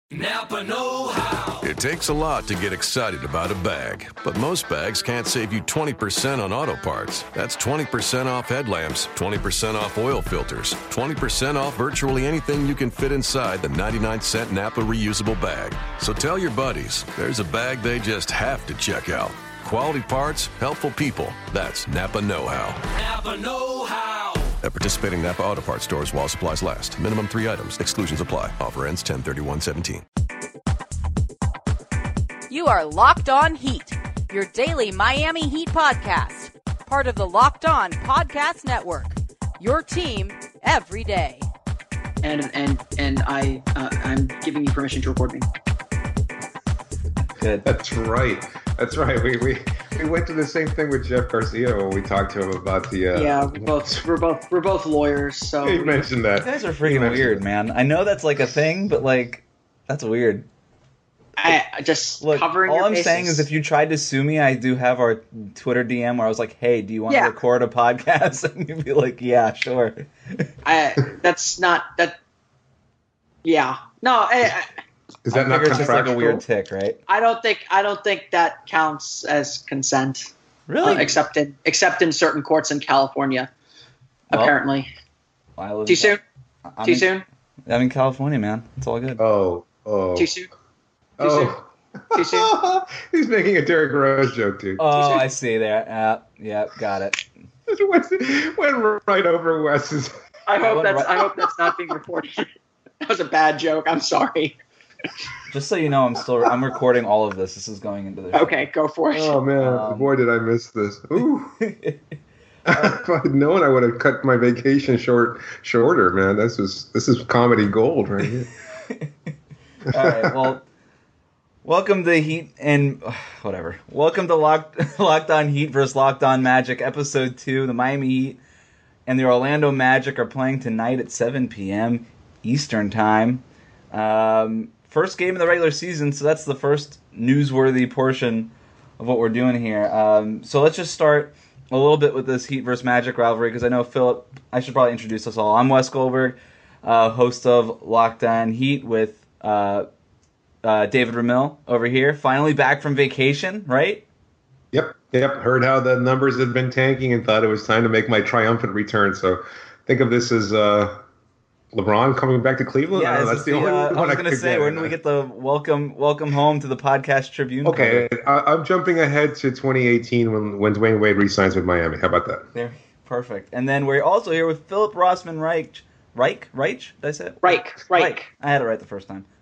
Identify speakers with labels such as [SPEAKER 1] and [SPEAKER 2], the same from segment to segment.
[SPEAKER 1] Napa know-how.
[SPEAKER 2] It takes a lot to get excited about a bag, but most bags can't save you 20% on auto parts. That's 20% off headlamps, 20% off oil filters, 20% off virtually anything you can fit inside the 99-cent Napa reusable bag. So tell your buddies, there's a bag they just have to check out. Quality parts, helpful people. That's Napa know-how.
[SPEAKER 1] Napa know-how.
[SPEAKER 2] At participating Napa Auto Parts stores while supplies last. Minimum 3 items. Exclusions apply. Offer ends 10/31/17.
[SPEAKER 3] You are Locked On Heat, your daily Miami Heat podcast. Part of the Locked On Podcast Network. Your team every day.
[SPEAKER 4] And I'm giving you permission to record me.
[SPEAKER 5] Good. That's right. We went through the same thing with Jeff Garcia when we talked to him about the.
[SPEAKER 4] Yeah, we're both lawyers, so
[SPEAKER 5] he mentioned that.
[SPEAKER 6] You guys are freaking weird, man. I know that's like a thing, but like that's weird.
[SPEAKER 4] I just
[SPEAKER 6] Look,
[SPEAKER 4] covering.
[SPEAKER 6] All
[SPEAKER 4] your
[SPEAKER 6] I'm
[SPEAKER 4] bases.
[SPEAKER 6] saying is, if you tried to sue me, I do have our Twitter DM where I was like, "Hey, do you want to record a podcast?" And you'd be like, "Yeah, sure."
[SPEAKER 4] That's not that. Yeah, no.
[SPEAKER 5] Is that not
[SPEAKER 6] it's just like a
[SPEAKER 5] contractual?
[SPEAKER 6] weird tick, right?
[SPEAKER 4] I don't think that counts as consent.
[SPEAKER 6] Really?
[SPEAKER 4] Except in certain courts in California,
[SPEAKER 6] Well,
[SPEAKER 4] apparently.
[SPEAKER 6] I live
[SPEAKER 4] Too
[SPEAKER 6] in
[SPEAKER 4] soon?
[SPEAKER 6] I'm
[SPEAKER 4] Too
[SPEAKER 6] in-
[SPEAKER 4] soon?
[SPEAKER 6] I'm in California, man. It's all good.
[SPEAKER 5] Oh.
[SPEAKER 4] Too soon?
[SPEAKER 5] Oh.
[SPEAKER 4] Too soon?
[SPEAKER 5] He's making a Derrick Rose joke, dude.
[SPEAKER 6] Oh, I see there. Yeah, got it.
[SPEAKER 5] Went right over Wes's.
[SPEAKER 4] I hope that's not being recorded. That was a bad joke. I'm sorry.
[SPEAKER 6] Just so you know, I'm recording all of this. This is going into the show.
[SPEAKER 4] Okay, go for it.
[SPEAKER 5] Oh man, boy, did I miss this. Ooh. If I had known, I would have cut my vacation shorter, man. This is comedy gold right here.
[SPEAKER 6] All right, well, welcome to Heat and whatever. Welcome to Locked On Heat versus Locked On Magic, Episode 2. The Miami Heat and the Orlando Magic are playing tonight at 7 p.m. Eastern Time. First game of the regular season, so that's the first newsworthy portion of what we're doing here. So let's just start a little bit with this Heat versus Magic rivalry, because I know, Philip, I should probably introduce us all. I'm Wes Goldberg, host of Locked On Heat with David Ramil over here. Finally back from vacation, right?
[SPEAKER 5] Yep. Heard how the numbers had been tanking and thought it was time to make my triumphant return. So think of this as LeBron coming back to Cleveland.
[SPEAKER 6] Yeah,
[SPEAKER 5] that's the only one
[SPEAKER 6] I was going to say, when do we get the welcome home to the Podcast Tribune?
[SPEAKER 5] Okay, I'm jumping ahead to 2018 when Dwayne Wade re-signs with Miami. How about that?
[SPEAKER 6] There, perfect. And then we're also here with Philip Rossman Reich. Did I say it?
[SPEAKER 4] Reich.
[SPEAKER 6] I had it right the first time.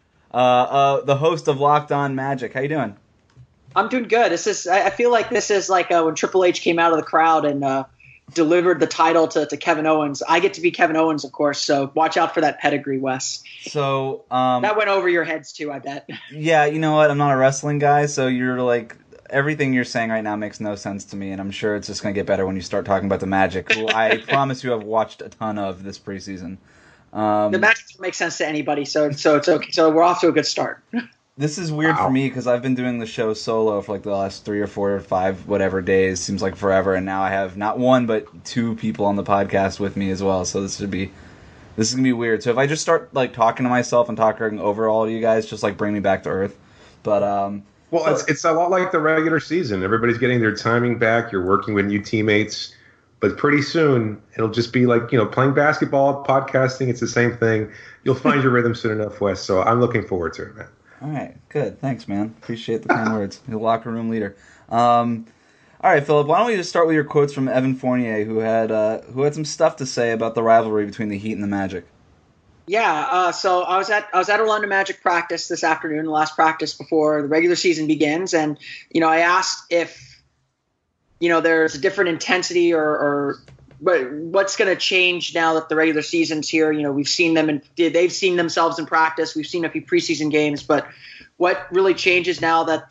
[SPEAKER 6] The host of Locked On Magic. How you doing?
[SPEAKER 4] I'm doing good. I feel like this is like when Triple H came out of the crowd and delivered the title to Kevin Owens. I get to be Kevin Owens, of course, so watch out for that pedigree, Wes.
[SPEAKER 6] So
[SPEAKER 4] that went over your heads too, I bet.
[SPEAKER 6] Yeah, you know what? I'm not a wrestling guy, so you're like, everything you're saying right now makes no sense to me, and I'm sure it's just going to get better when you start talking about the Magic, who I promise you I've watched a ton of this preseason.
[SPEAKER 4] The Magic doesn't make sense to anybody, so it's okay. So we're off to a good start.
[SPEAKER 6] This is weird for me because I've been doing the show solo for like the last 3 or 4 or 5 whatever days. Seems like forever, and now I have not one but 2 people on the podcast with me as well. So this is gonna be weird. So if I just start like talking to myself and talking over all of you guys, just like bring me back to earth. But
[SPEAKER 5] well, it's a lot like the regular season. Everybody's getting their timing back. You're working with new teammates, but pretty soon it'll just be like playing basketball, podcasting. It's the same thing. You'll find your rhythm soon enough, Wes. So I'm looking forward to it, man.
[SPEAKER 6] All right, good. Thanks, man. Appreciate the kind words. You're the locker room leader. All right, Philip, why don't we just start with your quotes from Evan Fournier, who had some stuff to say about the rivalry between the Heat and the Magic.
[SPEAKER 4] Yeah, so I was at Orlando Magic practice this afternoon, the last practice before the regular season begins, and I asked if there's a different intensity or what's going to change now that the regular season's here. We've seen them and they've seen themselves in practice. We've seen a few preseason games, but what really changes now that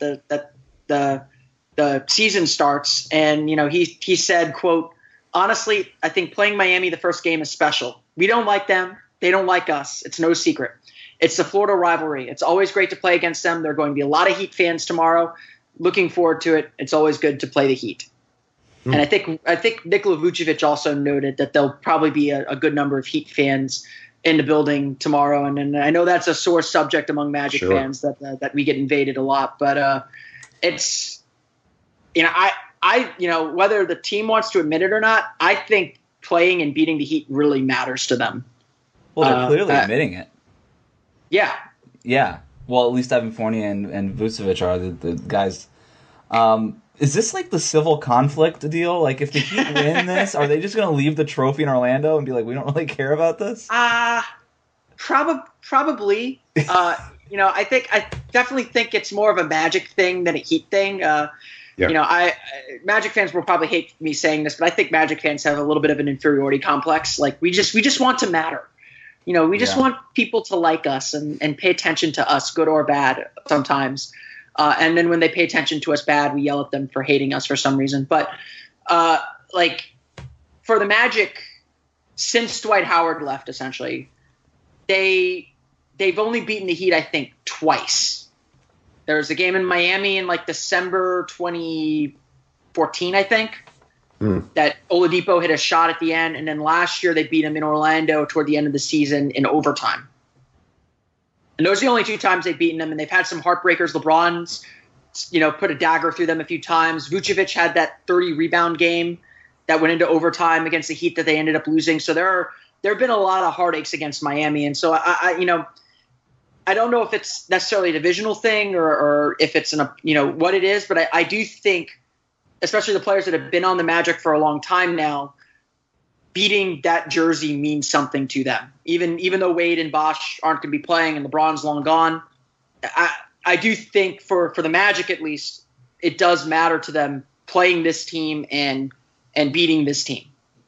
[SPEAKER 4] the season starts? And he said, quote, "Honestly, I think playing Miami the first game is special. We don't like them. They don't like us. It's no secret. It's the Florida rivalry. It's always great to play against them. There are going to be a lot of Heat fans tomorrow. Looking forward to it. It's always good to play the Heat." And I think Nikola Vucevic also noted that there'll probably be a good number of Heat fans in the building tomorrow, and I know that's a sore subject among Magic fans that we get invaded a lot, but it's I whether the team wants to admit it or not, I think playing and beating the Heat really matters to them.
[SPEAKER 6] Well, they're clearly admitting it.
[SPEAKER 4] Yeah.
[SPEAKER 6] Yeah. Well, at least Evan Fournier and Vucevic are the guys. Is this like the civil conflict deal? Like, if the Heat win this, are they just going to leave the trophy in Orlando and be like, we don't really care about this?
[SPEAKER 4] Probably. I definitely think it's more of a Magic thing than a Heat thing. Magic fans will probably hate me saying this, but I think Magic fans have a little bit of an inferiority complex. Like, we just want to matter. We just want people to like us and pay attention to us, good or bad sometimes. And then when they pay attention to us bad, we yell at them for hating us for some reason. But for the Magic, since Dwight Howard left, essentially, they've only beaten the Heat, I think, twice. There was a game in Miami in December 2014, I think, that Oladipo hit a shot at the end. And then last year they beat him in Orlando toward the end of the season in overtime. And those are the only two times they've beaten them. And they've had some heartbreakers. LeBron's, put a dagger through them a few times. Vucevic had that 30-rebound game that went into overtime against the Heat that they ended up losing. So there have been a lot of heartaches against Miami. And so I don't know if it's necessarily a divisional thing or if it's what it is, but I do think, especially the players that have been on the Magic for a long time now, beating that jersey means something to them. Even though Wade and Bosh aren't going to be playing and LeBron's long gone, I do think for the Magic at least, it does matter to them playing this team and beating this team.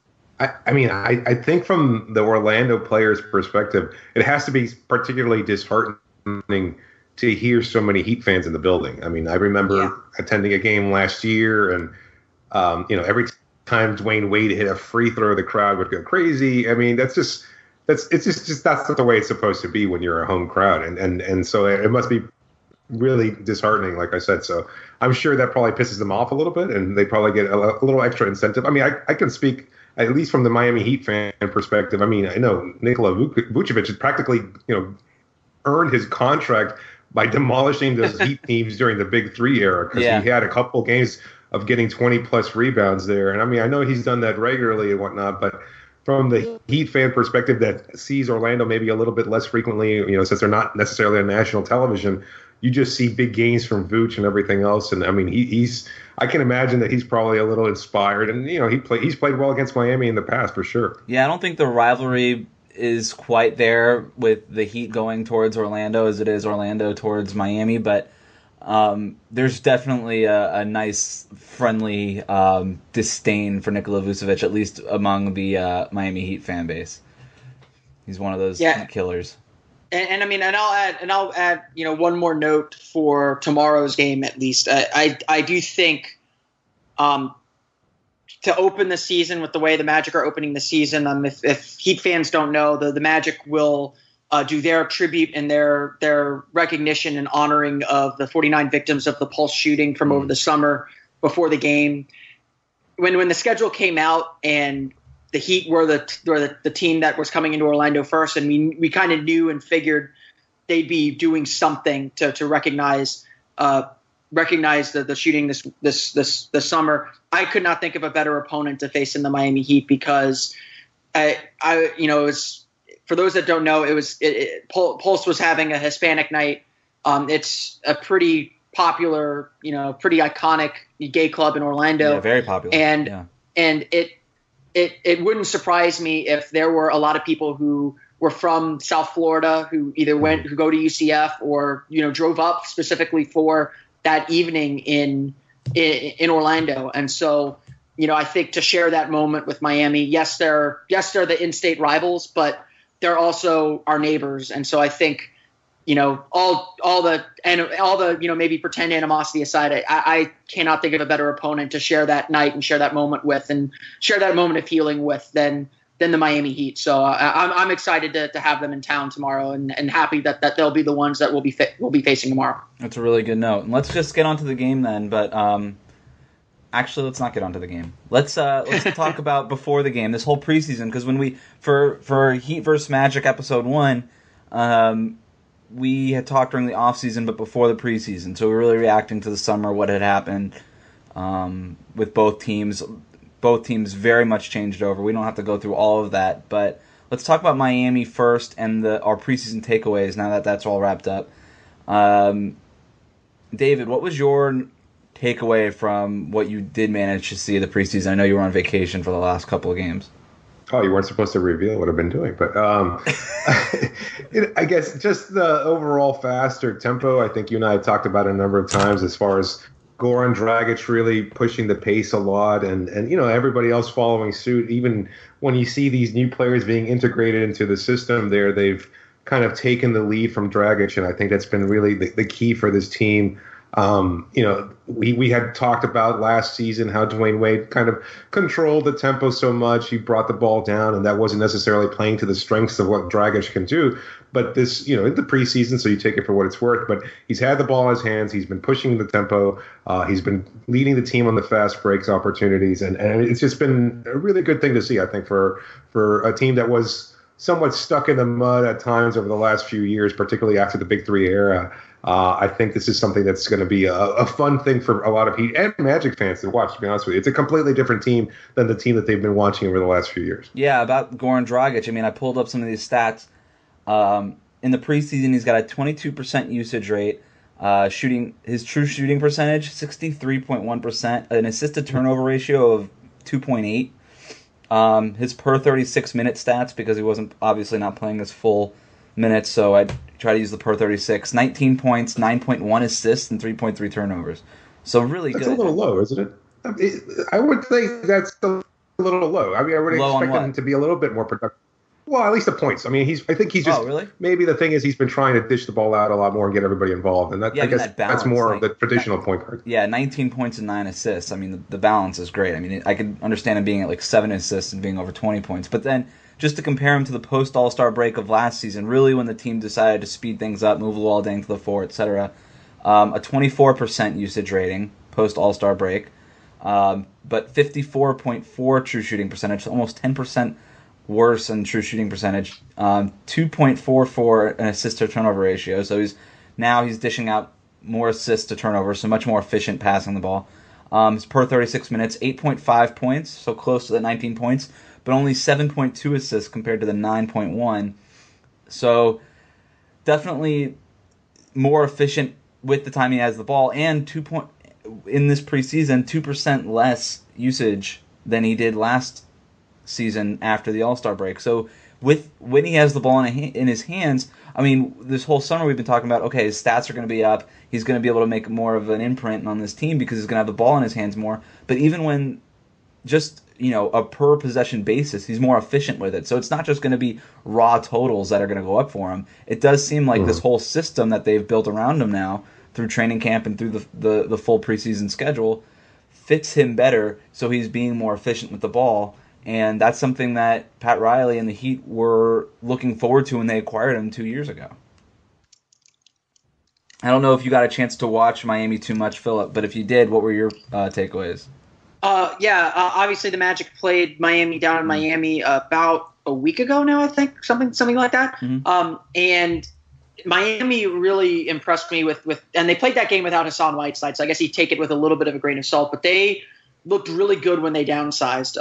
[SPEAKER 5] I think from the Orlando players' perspective, it has to be particularly disheartening to hear so many Heat fans in the building. I mean, I remember attending a game last year, and every time Dwayne Wade hit a free throw, the crowd would go crazy. I mean, that's not the way it's supposed to be when you're a home crowd, and so it must be really disheartening, like I said. So I'm sure that probably pisses them off a little bit, and they probably get a little extra incentive. I mean, I can speak at least from the Miami Heat fan perspective. I mean, I know Nikola Vucevic has practically, earned his contract by demolishing those Heat teams during the Big Three era, because he had a couple games of getting 20-plus rebounds there. And I mean, I know he's done that regularly and whatnot, but from the Heat fan perspective that sees Orlando maybe a little bit less frequently, since they're not necessarily on national television, you just see big gains from Vooch and everything else. And I mean, I can imagine that he's probably a little inspired, and he's played well against Miami in the past for sure.
[SPEAKER 6] Yeah, I don't think the rivalry is quite there with the Heat going towards Orlando as it is Orlando towards Miami, but there's definitely a nice friendly disdain for Nikola Vucevic, at least among the Miami Heat fan base. He's one of those killers.
[SPEAKER 4] And I mean, and I'll add, one more note for tomorrow's game at least. I do think, to open the season with the way the Magic are opening the season, if Heat fans don't know, the Magic will do their tribute and their recognition and honoring of the 49 victims of the Pulse shooting from over the summer before the game. When the schedule came out and the Heat were the team that was coming into Orlando first, and we kind of knew and figured they'd be doing something to recognize the shooting this summer. I could not think of a better opponent to face in the Miami Heat, because it was, for those that don't know, Pulse was having a Hispanic night. It's a pretty popular, pretty iconic gay club in Orlando.
[SPEAKER 6] Yeah, very popular.
[SPEAKER 4] And it wouldn't surprise me if there were a lot of people who were from South Florida who either who go to UCF or drove up specifically for that evening in Orlando. And so I think to share that moment with Miami, yes they're the in-state rivals, but they're also our neighbors. And so I think all the maybe pretend animosity aside, I cannot think of a better opponent to share that night and share that moment with, and share that moment of healing with than the Miami Heat. So I'm excited to have them in town tomorrow, and happy that they'll be the ones that we'll be facing tomorrow.
[SPEAKER 6] That's a really good note. And let's just get on to the game then. But Actually, let's not get onto the game. Let's talk about before the game, this whole preseason, because when we for Heat vs Magic episode 1, we had talked during the offseason, but before the preseason. So we were really reacting to the summer, what had happened with both teams. Both teams very much changed over. We don't have to go through all of that, but let's talk about Miami first and our preseason takeaways now that that's all wrapped up. David, what was your takeaway from what you did manage to see of the preseason? I know you were on vacation for the last couple of games.
[SPEAKER 5] Oh, you weren't supposed to reveal what I've been doing, but I guess just the overall faster tempo. I think you and I had talked about it a number of times as far as Goran Dragic really pushing the pace a lot, and everybody else following suit. Even when you see these new players being integrated into the system, they've kind of taken the lead from Dragic, and I think that's been really the key for this team. We had talked about last season how Dwayne Wade kind of controlled the tempo so much. He brought the ball down, and that wasn't necessarily playing to the strengths of what Dragic can do. But this, in the preseason, so you take it for what it's worth. But he's had the ball in his hands. He's been pushing the tempo. He's been leading the team on the fast breaks opportunities, and it's just been a really good thing to see, I think, for a team that was somewhat stuck in the mud at times over the last few years, particularly after the Big Three era. I think this is something that's going to be a fun thing for a lot of Heat and Magic fans to watch, to be honest with you. It's a completely different team than the team that they've been watching over the last few years. Yeah,
[SPEAKER 6] about Goran Dragic, I pulled up some of these stats. In the preseason, he's got a 22% usage rate. His true shooting percentage, 63.1%. An assisted turnover ratio of 2.8. His per 36-minute stats, because he wasn't obviously not playing his full minutes, so I try to use the per 36. 19 points, 9.1 assists, and 3.3 turnovers. So really good.
[SPEAKER 5] That's a little low, isn't it? I would say that's a little low. I would expect him to be a little bit more productive. Well, at least the points. I think he's just. Oh, really? Maybe the thing is he's been trying to dish the ball out a lot more and get everybody involved, and I guess that's more of the traditional point guard.
[SPEAKER 6] Yeah, 19 points and 9 assists. The balance is great. I can understand him being at like 7 assists and being over 20 points, but then just to compare him to the post All-Star break of last season, really when the team decided to speed things up, move Luol Deng to the 4, etc. A 24% usage rating post All-Star break, but 54.4 true shooting percentage, so almost 10% worse in true shooting percentage. 2.44 an assist to turnover ratio. So he's dishing out more assists to turnover, so much more efficient passing the ball. His per 36 minutes, 8.5 points, so close to the 19 points, but only 7.2 assists compared to the 9.1. So definitely more efficient with the time he has the ball, and in this preseason, 2% less usage than he did last season after the All-Star break. So when he has the ball in his hands, this whole summer we've been talking about, okay, his stats are going to be up. He's going to be able to make more of an imprint on this team because he's going to have the ball in his hands more. But even when just, a per possession basis, he's more efficient with it. So it's not just going to be raw totals that are going to go up for him. It does seem like this whole system that they've built around him now through training camp and through the full preseason schedule fits him better, so he's being more efficient with the ball. And that's something that Pat Riley and the Heat were looking forward to when they acquired him 2 years ago. I don't know if you got a chance to watch Miami too much, Philip, but if you did, what were your takeaways?
[SPEAKER 4] Obviously the Magic played Miami down in Miami about a week ago now, I think, something like that. Mm-hmm. And Miami really impressed me with, and they played that game without Hassan Whiteside, so I guess you take it with a little bit of a grain of salt, but they looked really good when they downsized.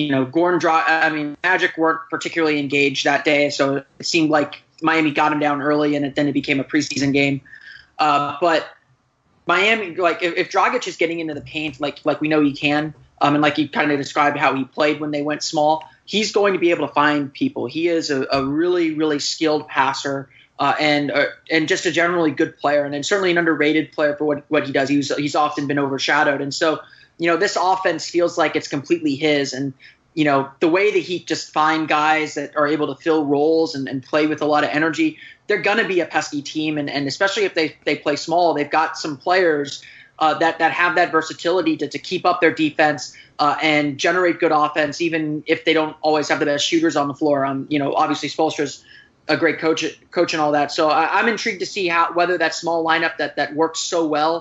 [SPEAKER 4] Magic weren't particularly engaged that day, so it seemed like Miami got him down early, and then it became a preseason game. But Miami, if Dragic is getting into the paint, like we know he can, and like you kind of described how he played when they went small, he's going to be able to find people. He is a really, really skilled passer. And just a generally good player, and then certainly an underrated player for what he does. He's often been overshadowed, and so this offense feels like it's completely his. And the way that he just find guys that are able to fill roles and play with a lot of energy, they're gonna be a pesky team. And especially if they play small, they've got some players that have that versatility to keep up their defense and generate good offense, even if they don't always have the best shooters on the floor. Obviously Spoelstra's a great coach and all that. So I'm intrigued to see whether that small lineup that works so well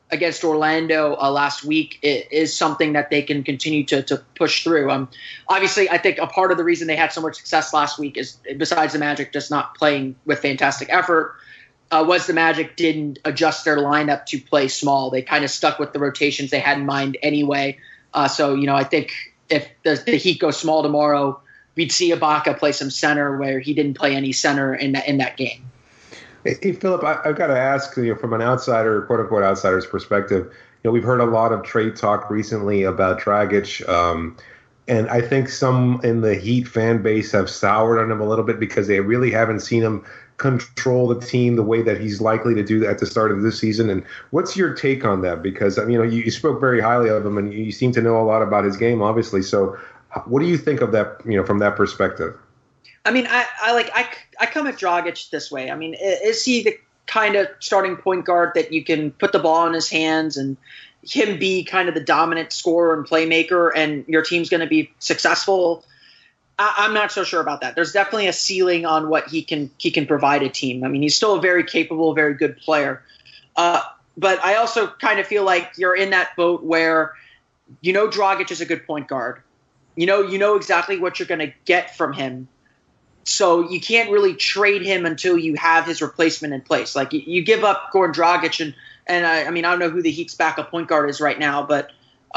[SPEAKER 4] against Orlando last week is something that they can continue to push through. Obviously, I think a part of the reason they had so much success last week is, besides the Magic just not playing with fantastic effort, was the Magic didn't adjust their lineup to play small. They kind of stuck with the rotations they had in mind anyway. So, I think if the Heat go small tomorrow, we'd see Ibaka play some center where he didn't play any center in that game.
[SPEAKER 5] Hey, Philip, I've got to ask, from an outsider, quote unquote outsider's perspective, we've heard a lot of trade talk recently about Dragic, and I think some in the Heat fan base have soured on him a little bit because they really haven't seen him control the team the way that he's likely to do at the start of this season. And what's your take on that? Because you spoke very highly of him, and you seem to know a lot about his game, obviously. So, what do you think of that? From that perspective?
[SPEAKER 4] I mean, I come at Dragic this way. I mean, is he the kind of starting point guard that you can put the ball in his hands and him be kind of the dominant scorer and playmaker, and your team's going to be successful? I'm not so sure about that. There's definitely a ceiling on what he can provide a team. I mean, he's still a very capable, very good player. But I also kind of feel like you're in that boat where Dragic is a good point guard. You know exactly what you're going to get from him. So you can't really trade him until you have his replacement in place. Like you give up Goran Dragic, and I mean, I don't know who the Heat's backup point guard is right now, but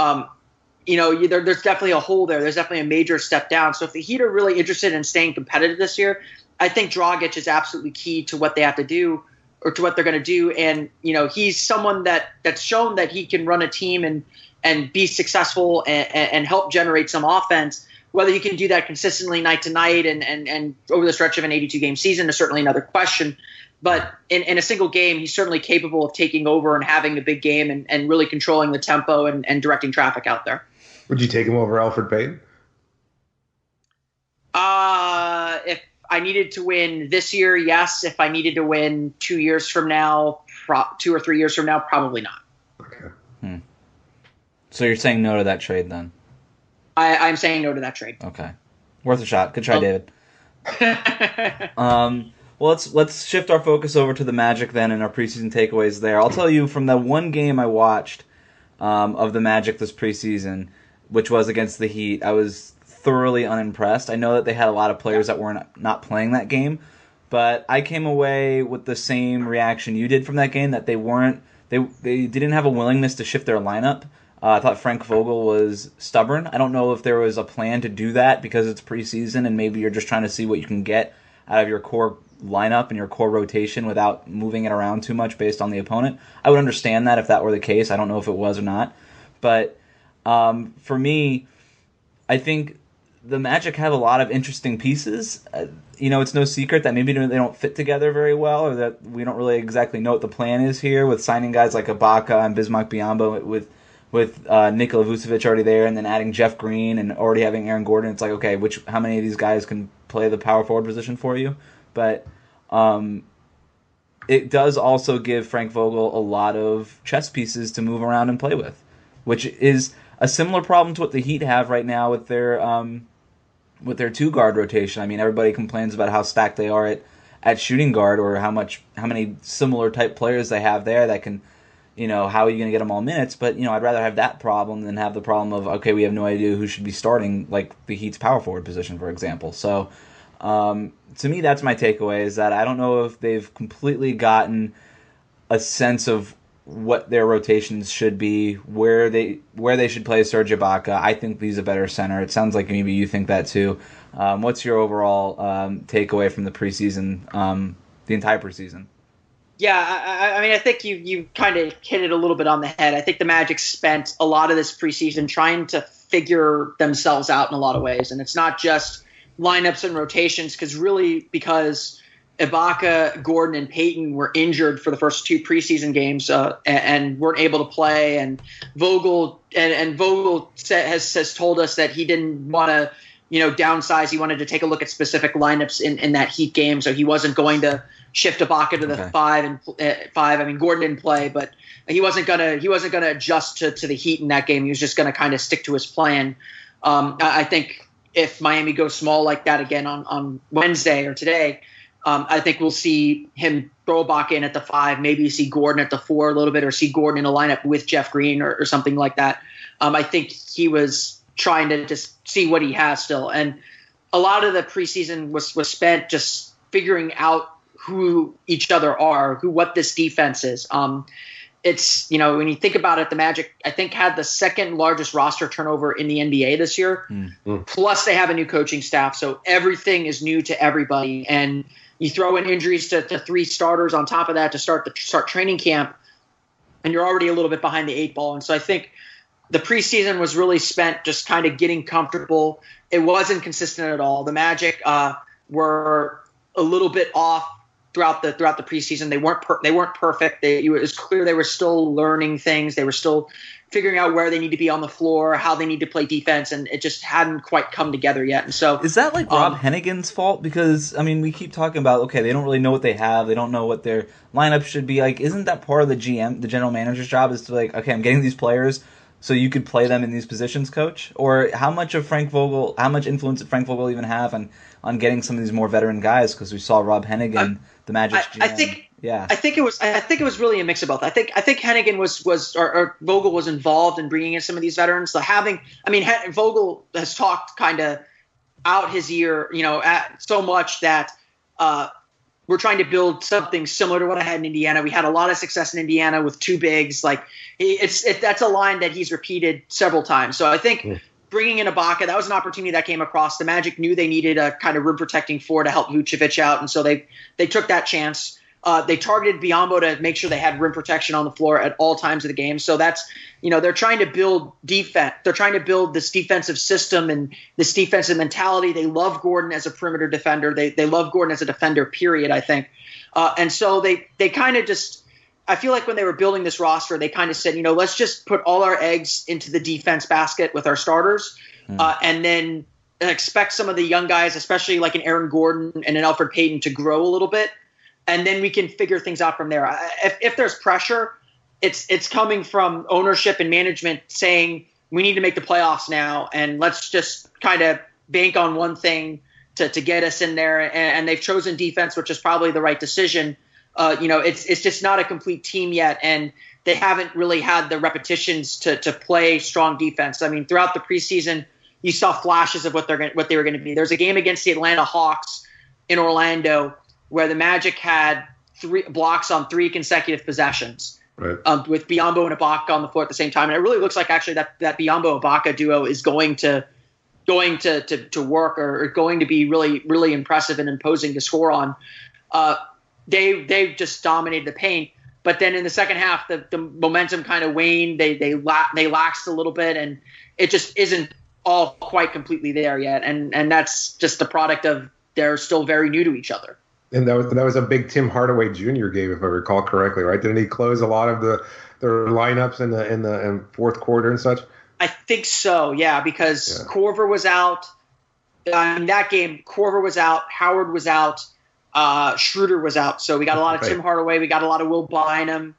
[SPEAKER 4] there's definitely a hole there. There's definitely a major step down. So if the Heat are really interested in staying competitive this year, I think Dragic is absolutely key to what they have to do or to what they're going to do. And he's someone that's shown that he can run a team and be successful and help generate some offense. Whether he can do that consistently night to night and over the stretch of an 82-game season is certainly another question. But in a single game, he's certainly capable of taking over and having the big game and really controlling the tempo and directing traffic out there.
[SPEAKER 5] Would you take him over Elfrid Payton?
[SPEAKER 4] If I needed to win this year, yes. If I needed to win 2 years from now, 2 or 3 years from now, probably not.
[SPEAKER 5] Okay.
[SPEAKER 6] So you're saying no to that trade then?
[SPEAKER 4] I'm saying no to that trade.
[SPEAKER 6] Okay. Worth a shot. Good try, David. Well, let's shift our focus over to the Magic then and our preseason takeaways there. I'll tell you from the one game I watched of the Magic this preseason, which was against the Heat, I was thoroughly unimpressed. I know that they had a lot of players that were not playing that game, but I came away with the same reaction you did from that game, that they didn't have a willingness to shift their lineup. I thought Frank Vogel was stubborn. I don't know if there was a plan to do that because it's preseason and maybe you're just trying to see what you can get out of your core lineup and your core rotation without moving it around too much based on the opponent. I would understand that if that were the case. I don't know if it was or not. But for me, I think the Magic have a lot of interesting pieces. It's no secret that maybe they don't fit together very well, or that we don't really exactly know what the plan is here with signing guys like Ibaka and Bismack Biyombo with Nikola Vucevic already there, and then adding Jeff Green and already having Aaron Gordon. It's like, okay, how many of these guys can play the power forward position for you? But it does also give Frank Vogel a lot of chess pieces to move around and play with, which is a similar problem to what the Heat have right now with their two-guard rotation. I mean, everybody complains about how stacked they are at shooting guard, or how many similar type players they have there that can, how are you going to get them all minutes? But, I'd rather have that problem than have the problem of, okay, we have no idea who should be starting, like the Heat's power forward position, for example. So, to me, that's my takeaway, is that I don't know if they've completely gotten a sense of what their rotations should be, where they should play Serge Ibaka. I think he's a better center. It sounds like maybe you think that too. What's your overall takeaway from the preseason, the entire preseason?
[SPEAKER 4] Yeah, I mean, I think you kind of hit it a little bit on the head. I think the Magic spent a lot of this preseason trying to figure themselves out in a lot of ways. And it's not just lineups and rotations, because Ibaka, Gordon, and Payton were injured for the first two preseason games and weren't able to play. And Vogel has told us that he didn't want to downsize. He wanted to take a look at specific lineups in that Heat game, so he wasn't going to shift Ibaka to the 5 and 5. I mean, Gordon didn't play, but he wasn't gonna adjust to the Heat in that game. He was just gonna kind of stick to his plan. I think if Miami goes small like that again on Wednesday or today, I think we'll see him throw Ibaka in at the 5, maybe see Gordon at the 4 a little bit, or see Gordon in a lineup with Jeff Green or something like that. I think he was trying to just see what he has still. And a lot of the preseason was spent just figuring out who each other are, what this defense is. It's, when you think about it, the Magic, I think, had the second largest roster turnover in the NBA this year. Plus they have a new coaching staff. So everything is new to everybody. And you throw in injuries to 3 starters on top of that to start training camp, and you're already a little bit behind the 8 ball. And so I think the preseason was really spent just kind of getting comfortable. It wasn't consistent at all. The Magic were a little bit off throughout the preseason. They weren't perfect. It was clear they were still learning things. They were still figuring out where they need to be on the floor, how they need to play defense, and it just hadn't quite come together yet. And so,
[SPEAKER 6] is that like Rob Hennigan's fault? Because we keep talking about, okay, they don't really know what they have. They don't know what their lineup should be like. Isn't that part of the GM, the general manager's job, is to like, okay, I'm getting these players so you could play them in these positions, coach? Or how much influence did Frank Vogel even have on getting some of these more veteran guys? Because we saw Rob Hennigan, the Magic's GM. I think it was really a mix of both. I think Hennigan or Vogel was involved in bringing in some of these veterans. So Vogel has talked kind of out his ear, so much that we're trying to build something similar to what I had in Indiana. We had a lot of success in Indiana with 2 bigs. Like that's a line that he's repeated several times. So I think bringing in Ibaka, that was an opportunity that came across. The Magic knew they needed a kind of rim protecting 4 to help Vucevic out, and so they took that chance. They targeted Biyombo to make sure they had rim protection on the floor at all times of the game. So that's, they're trying to build defense. They're trying to build this defensive system and this defensive mentality. They love Gordon as a perimeter defender. They love Gordon as a defender, period, I think. And so they kind of just, I feel like when they were building this roster, they kind of said, let's just put all our eggs into the defense basket with our starters, and then expect some of the young guys, especially like an Aaron Gordon and an Elfrid Payton, to grow a little bit. And then we can figure things out from there. If there's pressure, it's coming from ownership and management saying we need to make the playoffs now, and let's just kind of bank on one thing to get us in there. And they've chosen defense, which is probably the right decision. It's just not a complete team yet, and they haven't really had the repetitions to play strong defense. Throughout the preseason, you saw flashes of what they were going to be. There's a game against the Atlanta Hawks in Orlando where the Magic had 3 blocks on 3 consecutive possessions, right, with Biyombo and Ibaka on the floor at the same time. And it really looks like actually that Biyombo-Ibaka duo is going to work, or going to be really, really impressive and imposing to score on. They just dominated the paint. But then in the second half, the momentum kind of waned. They laxed a little bit, and it just isn't all quite completely there yet. And that's just the product of they're still very new to each other.
[SPEAKER 5] And that was a big Tim Hardaway Jr. game, if I recall correctly, right? Didn't he close a lot of their lineups in the fourth quarter and such?
[SPEAKER 4] I think so, yeah, because Korver was out. In that game, Korver was out, Howard was out, Schroeder was out. So we got a lot of Tim Hardaway, we got a lot of Will Bynum.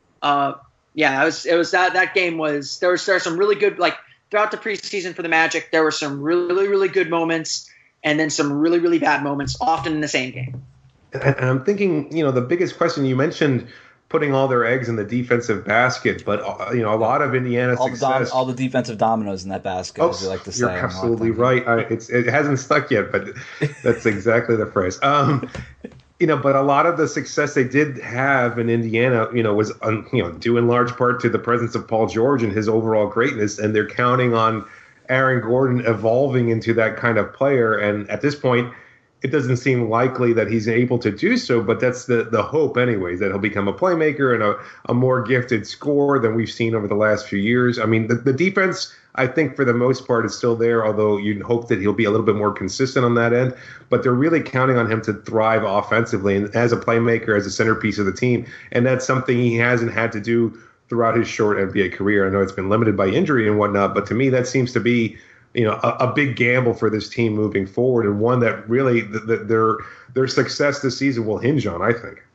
[SPEAKER 4] It was that game was there were some really good, like throughout the preseason for the Magic, there were some really, really good moments and then some really, really bad moments, often in the same game.
[SPEAKER 5] And I'm thinking, the biggest question, you mentioned putting all their eggs in the defensive basket, but a lot of Indiana success,
[SPEAKER 6] all the defensive dominoes in that basket, as you like to say.
[SPEAKER 5] You're absolutely right. It hasn't stuck yet, but that's exactly the phrase. But a lot of the success they did have in Indiana, was due in large part to the presence of Paul George and his overall greatness, and they're counting on Aaron Gordon evolving into that kind of player. And at this point, it doesn't seem likely that he's able to do so, but that's the hope anyways, that he'll become a playmaker and a more gifted scorer than we've seen over the last few years. The defense, I think for the most part, is still there, although you'd hope that he'll be a little bit more consistent on that end. But they're really counting on him to thrive offensively and as a playmaker, as a centerpiece of the team. And that's something he hasn't had to do throughout his short NBA career. I know it's been limited by injury and whatnot, but to me, that seems to be a big gamble for this team moving forward, and one that really their success this season will hinge on, I think.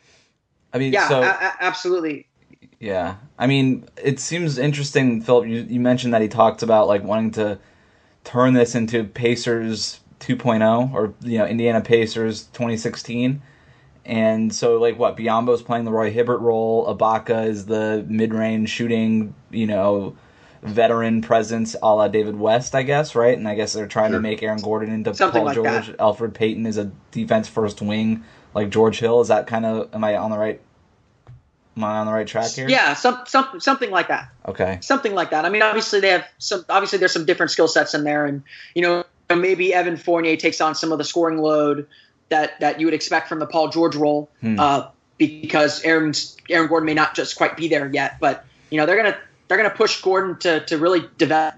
[SPEAKER 4] Absolutely.
[SPEAKER 6] Yeah. It seems interesting, Philip, you mentioned that he talked about like wanting to turn this into Pacers 2.0, or Indiana Pacers 2016. And so, like, what, Biyombo's playing the Roy Hibbert role, Ibaka is the mid-range shooting, veteran presence a la David West, I guess, right? And I guess they're trying to make Aaron Gordon into
[SPEAKER 4] Something
[SPEAKER 6] Paul
[SPEAKER 4] like
[SPEAKER 6] George.
[SPEAKER 4] that.
[SPEAKER 6] Alfred Payton is a defense first wing, like George Hill. Is that kind of, am I on the right track here?
[SPEAKER 4] Yeah, something like that.
[SPEAKER 6] Okay.
[SPEAKER 4] Something like that. I mean, obviously there's some different skill sets in there, and maybe Evan Fournier takes on some of the scoring load that you would expect from the Paul George role, because Aaron Gordon may not just quite be there yet. But they're gonna push Gordon to really develop,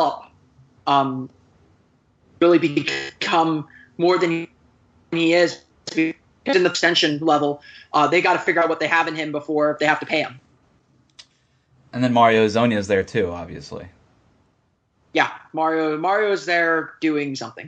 [SPEAKER 4] really become more than he is. In the extension level, they got to figure out what they have in him before they have to pay him.
[SPEAKER 6] And then Mario Hezonja is there too, obviously.
[SPEAKER 4] Yeah, Mario is there doing something.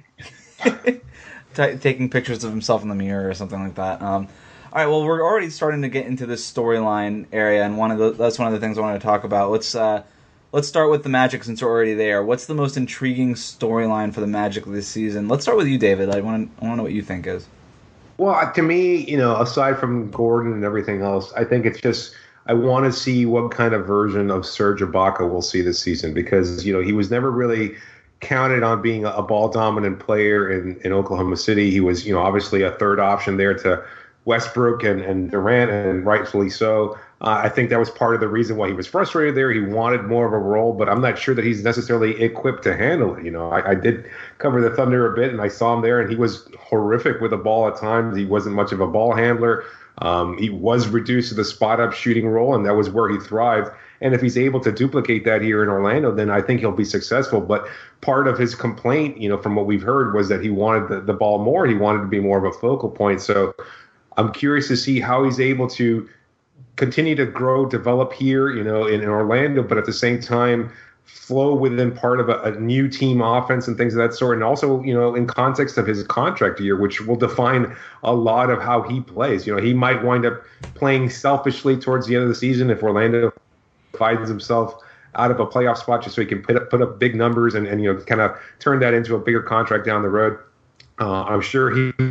[SPEAKER 6] Taking pictures of himself in the mirror or something like that. All right, well, we're already starting to get into this storyline area, and that's one of the things I want to talk about. Let's start with the Magic since we're already there. What's the most intriguing storyline for the Magic this season? Let's start with you, David. I want to know what you think is.
[SPEAKER 5] Well, to me, aside from Gordon and everything else, I think it's just I want to see what kind of version of Serge Ibaka we'll see this season, because he was never really counted on being a ball dominant player in Oklahoma City. He was obviously a third option there to Westbrook and Durant, and rightfully so. I think that was part of the reason why he was frustrated there. He wanted more of a role, but I'm not sure that he's necessarily equipped to handle it. I did cover the Thunder a bit, and I saw him there, and he was horrific with the ball at times. He wasn't much of a ball handler. He was reduced to the spot-up shooting role, and that was where he thrived. And if he's able to duplicate that here in Orlando, then I think he'll be successful. But part of his complaint, from what we've heard, was that he wanted the ball more. He wanted to be more of a focal point. So I'm curious to see how he's able to continue to grow, develop here, in Orlando, but at the same time flow within part of a new team offense and things of that sort. And also, in context of his contract year, which will define a lot of how he plays. He might wind up playing selfishly towards the end of the season if Orlando finds himself out of a playoff spot just so he can put up big numbers and kind of turn that into a bigger contract down the road. I'm sure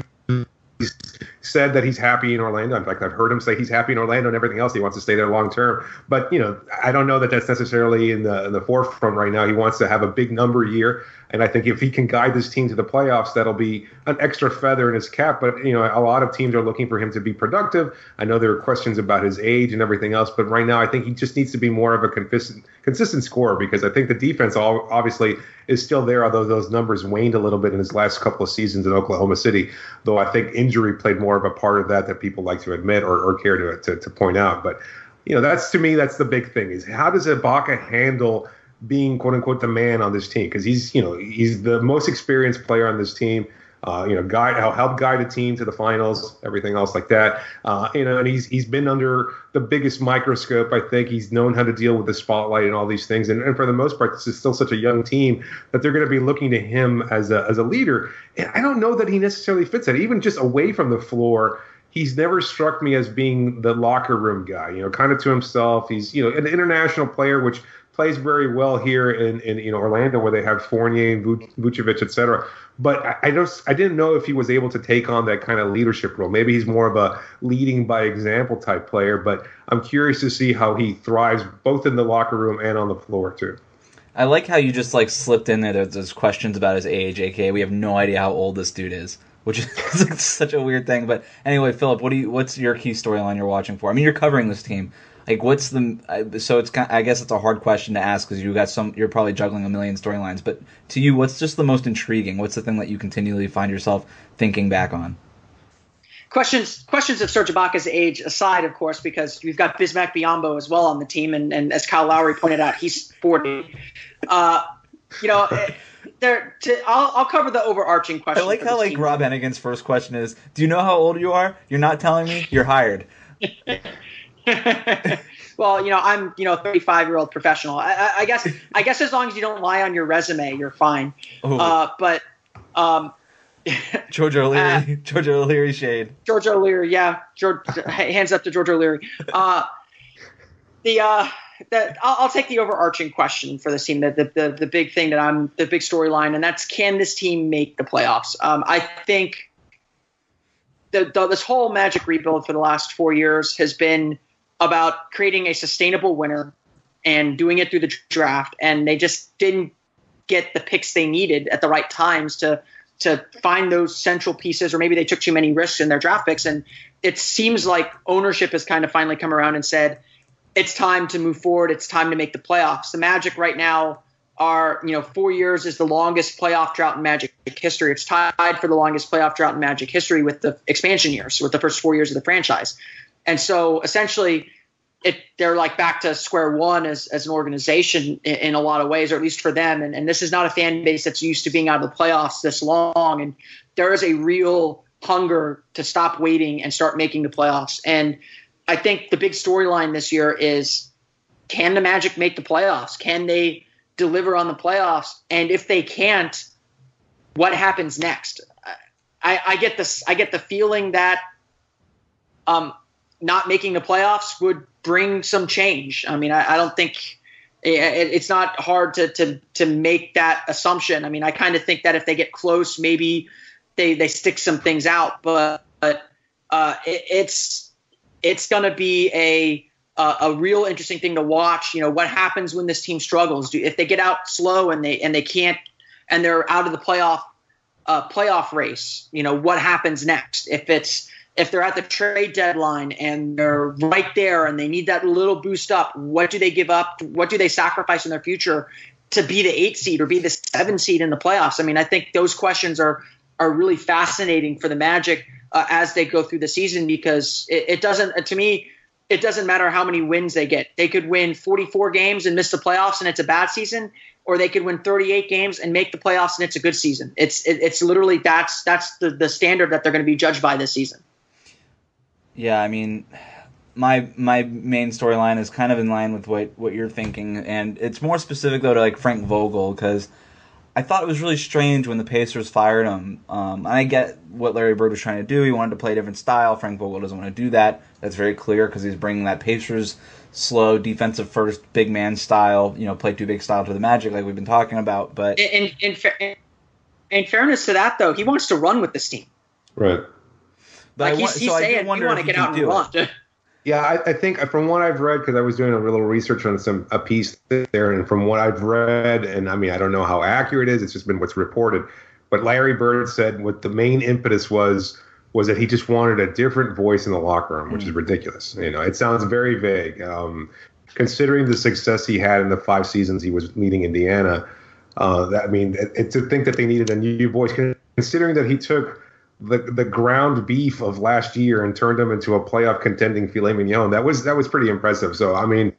[SPEAKER 5] he's said that he's happy in Orlando. In fact, I've heard him say he's happy in Orlando and everything else. He wants to stay there long term. But, I don't know that that's necessarily in the forefront right now. He wants to have a big number year. And I think if he can guide this team to the playoffs, that'll be an extra feather in his cap. But, a lot of teams are looking for him to be productive. I know there are questions about his age and everything else. But right now, I think he just needs to be more of a consistent scorer, because I think the defense obviously is still there, although those numbers waned a little bit in his last couple of seasons in Oklahoma City, though I think injury played more of a part of that people like to admit or care to point out. But, that's the big thing, is how does Ibaka handle being, quote unquote, the man on this team? Because he's the most experienced player on this team. Help guide a team to the finals, everything else like that. And he's been under the biggest microscope. I think he's known how to deal with the spotlight and all these things. And for the most part, this is still such a young team that they're going to be looking to him as a leader. And I don't know that he necessarily fits that. Even just away from the floor, he's never struck me as being the locker room guy, kind of to himself. He's, an international player, which plays very well here in Orlando, where they have Fournier and Vucevic, et cetera. But I didn't know if he was able to take on that kind of leadership role. Maybe he's more of a leading by example type player, but I'm curious to see how he thrives both in the locker room and on the floor too.
[SPEAKER 6] I like how you just slipped in there. There's questions about his age, aka we have no idea how old this dude is, which is such a weird thing. But anyway, Philip, what's your key storyline you're watching for? I mean, you're covering this team. What's so it's kind of, I guess it's a hard question to ask because you're probably juggling a million storylines. But to you, what's just the most intriguing? What's the thing that you continually find yourself thinking back on?
[SPEAKER 4] Questions of Serge Ibaka's age aside, of course, because we've got Bismack Biyombo as well on the team, and as Kyle Lowry pointed out, he's 40. I'll cover the overarching question.
[SPEAKER 6] I like how Rob Hennigan's first question is, "Do you know how old you are? You're not telling me. You're hired."
[SPEAKER 4] Well, I'm 35-year-old professional. I guess as long as you don't lie on your resume, you're fine. But
[SPEAKER 6] George O'Leary shade.
[SPEAKER 4] George O'Leary, yeah. Hands up to George O'Leary. I'll take the overarching question for this team. The big thing the big storyline, and that's, can this team make the playoffs? I think this whole Magic rebuild for the last 4 years has been about creating a sustainable winner and doing it through the draft, and they just didn't get the picks they needed at the right times to find those central pieces, or maybe they took too many risks in their draft picks. And it seems like ownership has kind of finally come around and said, it's time to move forward. It's time to make the playoffs. The Magic right now are, 4 years is the longest playoff drought in Magic history. It's tied for the longest playoff drought in Magic history with the expansion years, with the first 4 years of the franchise. And so essentially they're like back to square one as an organization in a lot of ways, or at least for them. And this is not a fan base that's used to being out of the playoffs this long. And there is a real hunger to stop waiting and start making the playoffs. And I think the big storyline this year is, can the Magic make the playoffs? Can they deliver on the playoffs? And if they can't, what happens next? I get the feeling that not making the playoffs would bring some change. I mean, I don't think it's not hard to make that assumption. I mean, I kind of think that if they get close, maybe they stick some things out, but it's going to be a real interesting thing to watch. What happens when this team struggles? If they get out slow and they can't, and they're out of the playoff race, what happens next? If they're at the trade deadline and they're right there and they need that little boost up, what do they give up? What do they sacrifice in their future to be the 8 seed or be the 7 seed in the playoffs? I mean, I think those questions are really fascinating for the Magic as they go through the season, because it doesn't matter how many wins they get. They could win 44 games and miss the playoffs and it's a bad season, or they could win 38 games and make the playoffs and it's a good season. It's literally that's the standard that they're going to be judged by this season.
[SPEAKER 6] Yeah, I mean, my main storyline is kind of in line with what you're thinking, and it's more specific though to like Frank Vogel, because I thought it was really strange when the Pacers fired him. And I get what Larry Bird was trying to do. He wanted to play a different style. Frank Vogel doesn't want to do that. That's very clear, because he's bringing that Pacers slow, defensive first, big man style, play too big style to the Magic, like we've been talking about. But
[SPEAKER 4] in fairness to that, though, he wants to run with this team.
[SPEAKER 5] Right.
[SPEAKER 6] But
[SPEAKER 4] he's saying, "We want to get out and run."
[SPEAKER 5] Yeah, I think from what I've read, because I was doing a little research on a piece there, and from what I've read, and I mean, I don't know how accurate it is, it's just been what's reported, but Larry Bird said what the main impetus was that he just wanted a different voice in the locker room, which is ridiculous. It sounds very vague. Considering the success he had in the 5 seasons he was leading Indiana, to think that they needed a new voice, considering that he took the ground beef of last year and turned them into a playoff contending filet mignon. That was pretty impressive. So I mean,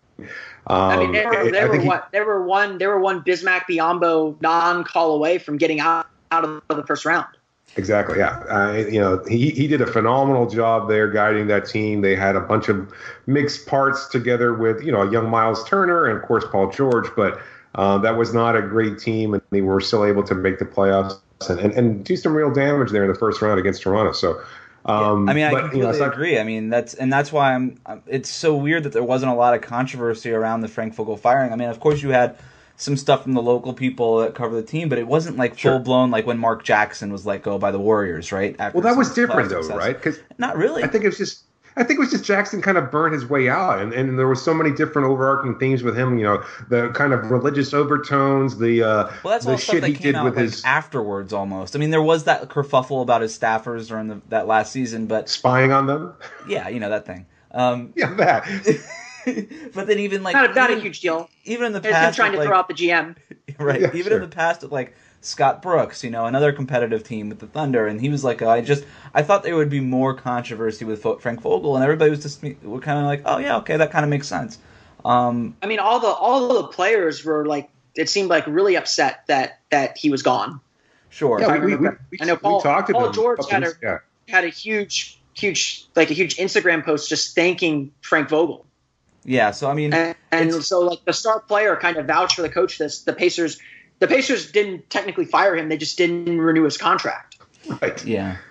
[SPEAKER 4] they were one Bismack Biyombo non-call away from getting out of the first round.
[SPEAKER 5] Exactly. Yeah. He did a phenomenal job there guiding that team. They had a bunch of mixed parts together with a young Miles Turner and of course Paul George, but that was not a great team, and they were still able to make the playoffs and do some real damage there in the first round against Toronto. So,
[SPEAKER 6] I completely agree. I mean, that's why it's so weird that there wasn't a lot of controversy around the Frank Vogel firing. I mean, of course you had some stuff from the local people that cover the team, but it wasn't like full blown like when Mark Jackson was let go by the Warriors, right?
[SPEAKER 5] Well, that was different though, right? Because
[SPEAKER 6] not really.
[SPEAKER 5] I think it was just Jackson kind of burned his way out, and there were so many different overarching themes with him. The kind of religious overtones,
[SPEAKER 6] that's all
[SPEAKER 5] shit
[SPEAKER 6] that
[SPEAKER 5] he
[SPEAKER 6] came
[SPEAKER 5] did
[SPEAKER 6] out
[SPEAKER 5] with
[SPEAKER 6] like
[SPEAKER 5] his
[SPEAKER 6] afterwards. Almost, I mean, there was that kerfuffle about his staffers during that last season, but
[SPEAKER 5] spying on them.
[SPEAKER 6] Yeah, that thing.
[SPEAKER 5] Yeah, that.
[SPEAKER 6] But then even like
[SPEAKER 4] not a huge deal.
[SPEAKER 6] Even in the
[SPEAKER 4] There's
[SPEAKER 6] past,
[SPEAKER 4] him trying to throw out the GM.
[SPEAKER 6] Right.
[SPEAKER 5] Yeah,
[SPEAKER 6] even in the past, with like Scott Brooks, another competitive team with the Thunder, and he was like, I thought there would be more controversy with Frank Vogel, and everybody was just kind of like, oh yeah, okay, that kind of makes sense.
[SPEAKER 4] I mean, all the players were like, it seemed like really upset that he was gone.
[SPEAKER 6] Sure.
[SPEAKER 5] Yeah,
[SPEAKER 4] I know Paul George had a huge Instagram post just thanking Frank Vogel.
[SPEAKER 6] Yeah, so I mean,
[SPEAKER 4] and so like the star player kind of vouched for the coach. The Pacers didn't technically fire him; they just didn't renew his contract.
[SPEAKER 5] Right.
[SPEAKER 6] Yeah.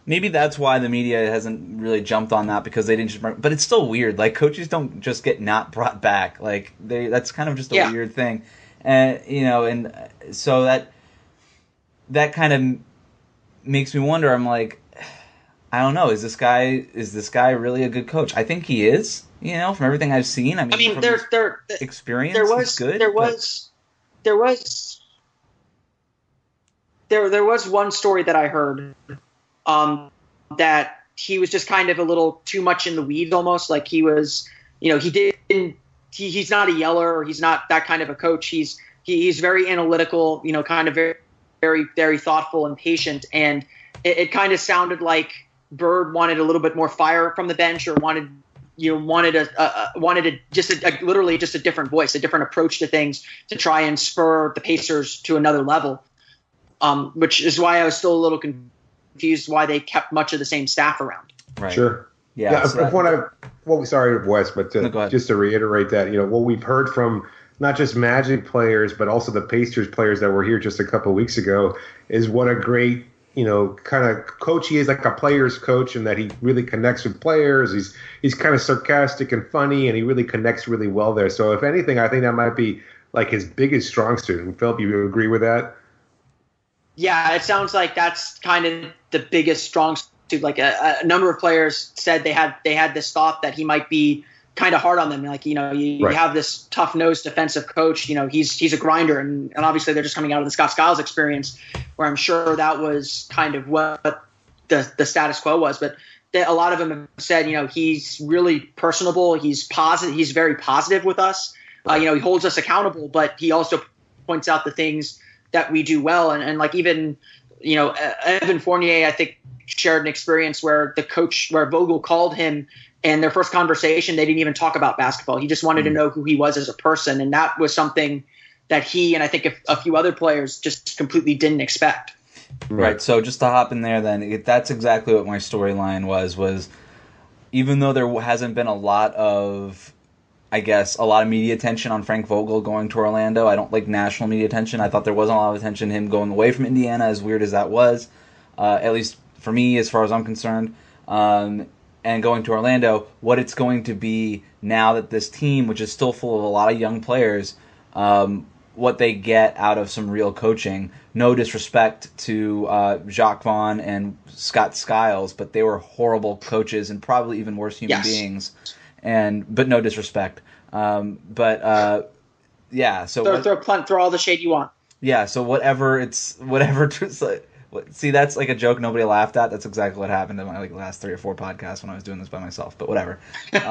[SPEAKER 6] Maybe that's why the media hasn't really jumped on that, because they didn't just but it's still weird. Like, coaches don't just get not brought back. Like, that's kind of just a weird thing. And, and so that kind of makes me wonder. I'm like, I don't know. Is this guy really a good coach? I think he is, from everything I've seen. I mean from experience, he's good.
[SPEAKER 4] There was one story that I heard, that he was just kind of a little too much in the weeds, almost like he was, he's not a yeller, or he's not that kind of a coach. He's very analytical, kind of very, very, very thoughtful and patient. And it kind of sounded like Bird wanted a little bit more fire from the bench, or wanted literally just a different voice, a different approach to things to try and spur the Pacers to another level. Which is why I was still a little confused why they kept much of the same staff around.
[SPEAKER 6] Right.
[SPEAKER 5] Sure.
[SPEAKER 6] Yeah.
[SPEAKER 5] Sorry, Wes, but just to reiterate that, what we've heard from not just Magic players, but also the Pacers players that were here just a couple of weeks ago, is what a great, kind of coach he is, like a player's coach, and that he really connects with players. He's kind of sarcastic and funny, and he really connects really well there. So if anything, I think that might be like his biggest strong suit. And Philip, you agree with that?
[SPEAKER 4] Yeah, it sounds like that's kind of the biggest strong suit. Like a number of players said they had this thought that he might be kind of hard on them. Like, you have this tough-nosed defensive coach. He's a grinder, and obviously they're just coming out of the Scott Skiles experience, where I'm sure that was kind of what the status quo was. But a lot of them have said, he's really personable. He's positive. He's very positive with us. He holds us accountable, but he also points out the things that we do well. And like, even, Evan Fournier, I think, shared an experience where Vogel called him, and their first conversation, they didn't even talk about basketball. He just wanted to know who he was as a person. And that was something that he, and I think a few other players, just completely didn't expect.
[SPEAKER 6] Right. So just to hop in there then, that's exactly what my storyline was even though there hasn't been a lot of media attention on Frank Vogel going to Orlando. I don't like national media attention. I thought there wasn't a lot of attention to him going away from Indiana, as weird as that was, at least for me, as far as I'm concerned. And going to Orlando, what it's going to be now that this team, which is still full of a lot of young players, what they get out of some real coaching. No disrespect to Jacques Vaughn and Scott Skiles, but they were horrible coaches and probably even worse human beings. But no disrespect. So
[SPEAKER 4] throw all the shade you want.
[SPEAKER 6] Yeah. So whatever. See, that's like a joke nobody laughed at. That's exactly what happened in my last 3 or 4 podcasts when I was doing this by myself. But whatever.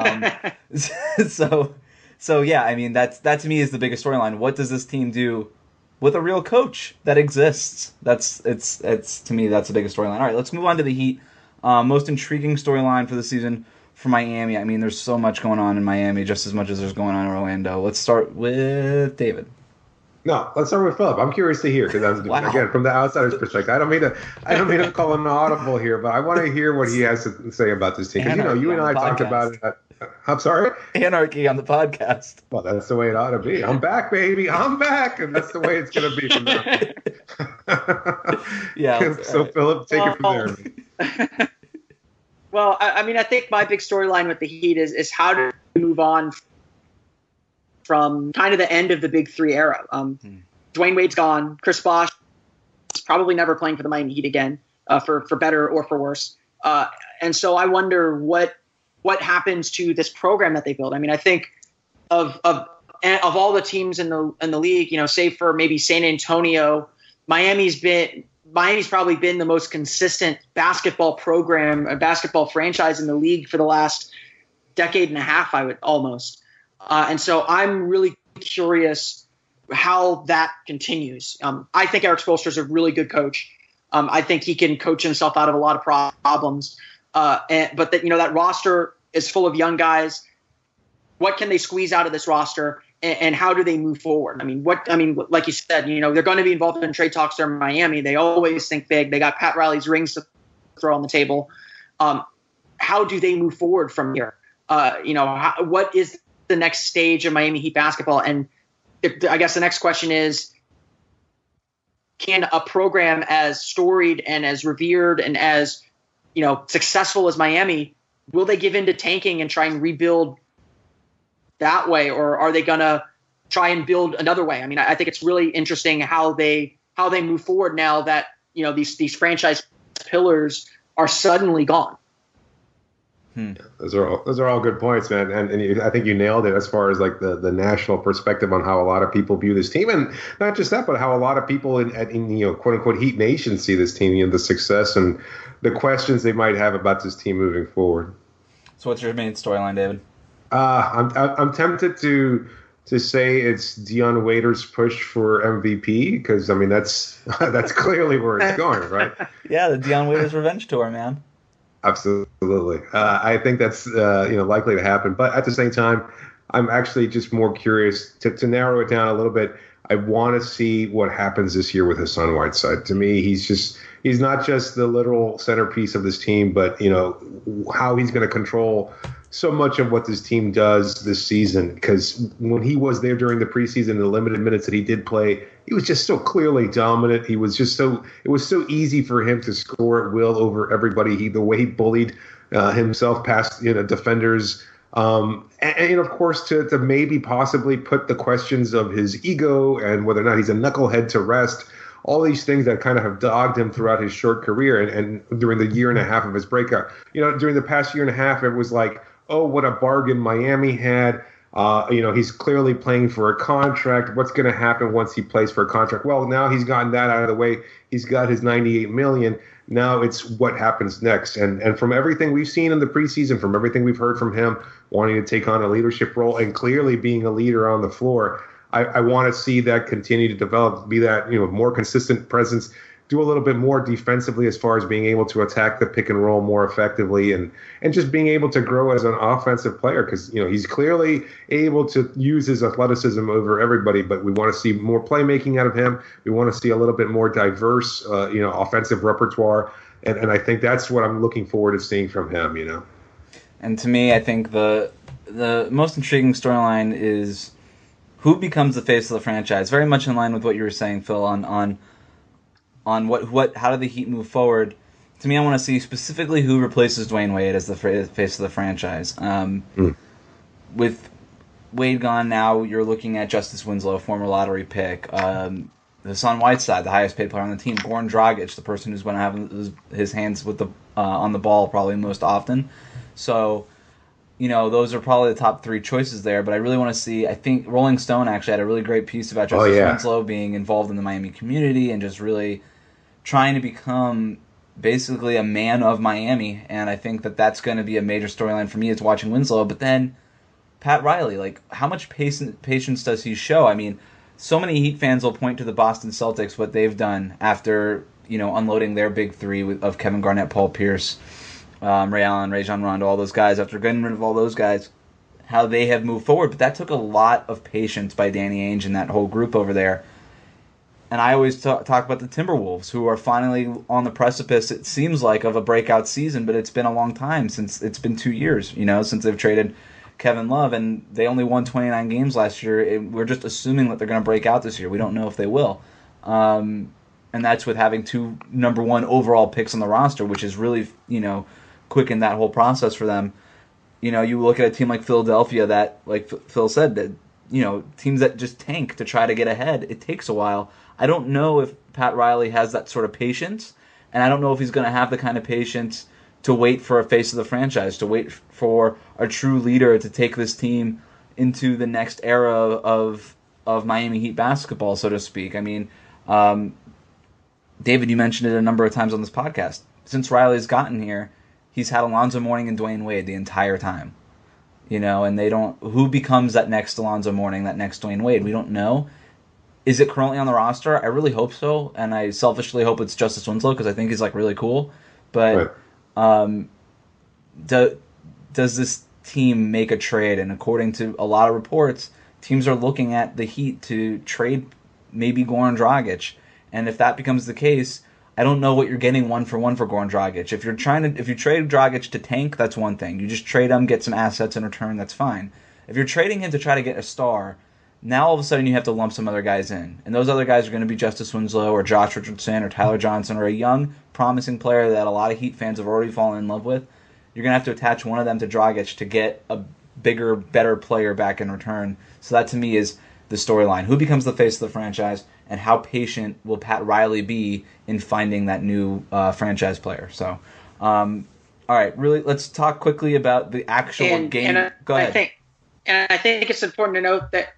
[SPEAKER 6] So yeah. I mean, that to me is the biggest storyline. What does this team do with a real coach that exists? It's to me, that's the biggest storyline. All right, let's move on to the Heat. Most intriguing storyline for the season for Miami. I mean, there's so much going on in Miami, just as much as there's going on in Orlando. Let's start with David.
[SPEAKER 5] No, let's start with Philip. I'm curious to hear, because again, from the outsider's perspective, I don't mean to call him an audible here, but I want to hear what he has to say about this team. Because you and I talked about it. I'm sorry?
[SPEAKER 6] Anarchy on the podcast.
[SPEAKER 5] Well, that's the way it ought to be. I'm back, baby. I'm back, and that's the way it's going to be from now.
[SPEAKER 6] Yeah.
[SPEAKER 5] So Philip, take it from there.
[SPEAKER 4] Well, I mean, I think my big storyline with the Heat is how to move on from kind of the end of the Big Three era. Dwayne Wade's gone. Chris Bosh is probably never playing for the Miami Heat again, for better or for worse. And so I wonder what happens to this program that they built. I mean, I think of all the teams in the league, save for maybe San Antonio, Miami's probably been the most consistent basketball program, a basketball franchise in the league for the last decade and a half, I would almost. And so I'm really curious how that continues. I think Eric Spoelstra is a really good coach. I think he can coach himself out of a lot of problems. But that roster is full of young guys. What can they squeeze out of this roster, and how do they move forward? I mean, like you said, they're going to be involved in trade talks. They're in Miami. They always think big. They got Pat Riley's rings to throw on the table. How do they move forward from here? What is the next stage of Miami Heat basketball? And I guess the next question is, can a program as storied and as revered and as successful as Miami, will they give in to tanking and try and rebuild that way, or are they going to try and build another way? I mean, I think it's really interesting how they move forward now that these franchise pillars are suddenly gone.
[SPEAKER 5] Those are all good points, man, and I think you nailed it as far as like the national perspective on how a lot of people view this team, and not just that, but how a lot of people in quote unquote Heat Nation see this team, the success and the questions they might have about this team moving forward.
[SPEAKER 6] So, what's your main storyline, David?
[SPEAKER 5] I'm tempted to say it's Dion Waiters' push for MVP, because I mean that's clearly where it's going, right?
[SPEAKER 6] Yeah, the Dion Waiters revenge tour, man.
[SPEAKER 5] Absolutely. I think that's likely to happen, but at the same time, I'm actually just more curious to narrow it down a little bit. I want to see what happens this year with Hassan Whiteside. To me, he's not just the literal centerpiece of this team, but how he's going to control so much of what this team does this season. Because when he was there during the preseason, the limited minutes that he did play, he was just so clearly dominant. It was so easy for him to score at will over everybody. The way he bullied himself past defenders. And of course, to maybe possibly put the questions of his ego and whether or not he's a knucklehead to rest, all these things that kind of have dogged him throughout his short career and during the year and a half of his breakout. During the past year and a half, it was like, oh, what a bargain Miami had. He's clearly playing for a contract. What's going to happen once he plays for a contract? Well, now he's gotten that out of the way. He's got his $98 million. Now it's what happens next. And from everything we've seen in the preseason, from everything we've heard from him, wanting to take on a leadership role and clearly being a leader on the floor, I want to see that continue to develop, be that more consistent presence, do a little bit more defensively as far as being able to attack the pick and roll more effectively, and just being able to grow as an offensive player, because he's clearly able to use his athleticism over everybody. But we want to see more playmaking out of him. We want to see a little bit more diverse, offensive repertoire, and I think that's what I'm looking forward to seeing from him.
[SPEAKER 6] And to me, I think the most intriguing storyline is who becomes the face of the franchise. Very much in line with what you were saying, Phil, on how do the Heat move forward. To me, I want to see specifically who replaces Dwayne Wade as the face of the franchise. With Wade gone now, you're looking at Justice Winslow, former lottery pick. Hassan Whiteside, the highest paid player on the team. Goran Dragic, the person who's going to have his hands with on the ball probably most often. So, those are probably the top three choices there. But I really want to see, I think Rolling Stone actually had a really great piece about Justice Winslow being involved in the Miami community and just really trying to become basically a man of Miami. And I think that's going to be a major storyline for me is watching Winslow. But then Pat Riley, how much patience does he show? I mean, so many Heat fans will point to the Boston Celtics, what they've done after, unloading their big three of Kevin Garnett, Paul Pierce, Ray Allen, Rajon Rondo, all those guys. After getting rid of all those guys, how they have moved forward. But that took a lot of patience by Danny Ainge and that whole group over there. And I always talk about the Timberwolves, who are finally on the precipice, it seems like, of a breakout season. But it's been a long time since it's been 2 years, since they've traded Kevin Love. And they only won 29 games last year. We're just assuming that they're going to break out this year. We don't know if they will. And that's with having 2 number 1 overall picks on the roster, which is really, quickened that whole process for them. You look at a team like Philadelphia that, like Phil said, that teams that just tank to try to get ahead, it takes a while. I don't know if Pat Riley has that sort of patience, and I don't know if he's going to have the kind of patience to wait for a face of the franchise, to wait for a true leader to take this team into the next era of Miami Heat basketball, so to speak. I mean, David, you mentioned it a number of times on this podcast. Since Riley's gotten here, he's had Alonzo Mourning and Dwayne Wade the entire time. And they don't... Who becomes that next Alonzo Mourning, that next Dwayne Wade? We don't know. Is it currently on the roster? I really hope so, and I selfishly hope it's Justice Winslow because I think he's really cool. But does this team make a trade? And according to a lot of reports, teams are looking at the Heat to trade maybe Goran Dragic. And if that becomes the case, I don't know what you're getting 1-for-1 for Goran Dragic. If you trade Dragic to tank, that's one thing. You just trade him, get some assets in return, that's fine. If you're trading him to try to get a star, Now all of a sudden you have to lump some other guys in. And those other guys are going to be Justice Winslow or Josh Richardson or Tyler Johnson or a young, promising player that a lot of Heat fans have already fallen in love with. You're going to have to attach one of them to Dragic to get a bigger, better player back in return. So that to me is the storyline. Who becomes the face of the franchise, and how patient will Pat Riley be in finding that new franchise player? So, all right, really, let's talk quickly about the actual game. Go ahead.
[SPEAKER 4] I think it's important to note that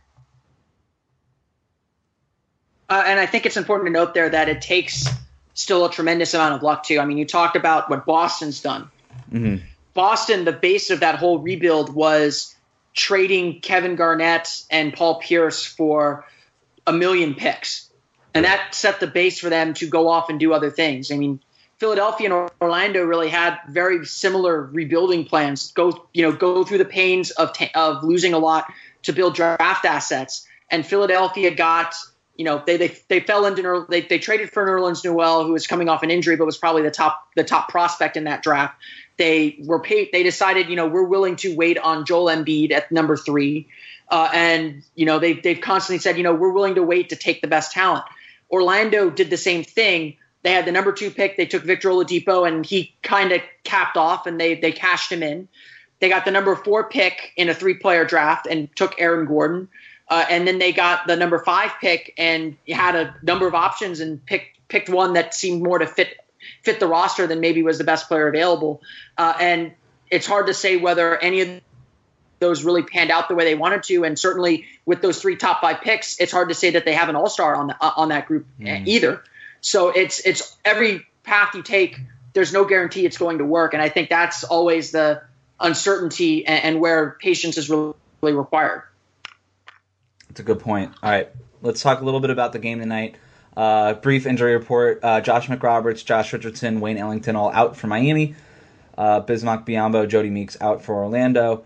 [SPEAKER 4] that it takes still a tremendous amount of luck, too. I mean, you talked about what Boston's done.
[SPEAKER 6] Mm-hmm.
[SPEAKER 4] Boston, the base of that whole rebuild was trading Kevin Garnett and Paul Pierce for 1 million picks. And that set the base for them to go off and do other things. I mean, Philadelphia and Orlando really had very similar rebuilding plans. Go through the pains of losing a lot to build draft assets. And Philadelphia got, they fell into they traded for Nerlens Noel, who was coming off an injury, but was probably the top prospect in that draft. They decided, we're willing to wait on Joel Embiid at number 3. And they've constantly said, we're willing to wait to take the best talent. Orlando did the same thing. They had the number 2 pick. They took Victor Oladipo, and he kind of capped off, and they cashed him in. They got the number 4 pick in a 3-player draft and took Aaron Gordon. And then they got the number 5 pick and had a number of options and picked one that seemed more to fit the roster than maybe was the best player available. And it's hard to say whether any of those really panned out the way they wanted to. And certainly with those 3 top 5 picks, it's hard to say that they have an all-star on that group either. So it's every path you take, there's no guarantee it's going to work. And I think that's always the uncertainty and where patience is really required.
[SPEAKER 6] That's a good point. All right, let's talk a little bit about the game tonight. Brief injury report. Josh McRoberts, Josh Richardson, Wayne Ellington all out for Miami. Bismack Biyombo, Jody Meeks out for Orlando.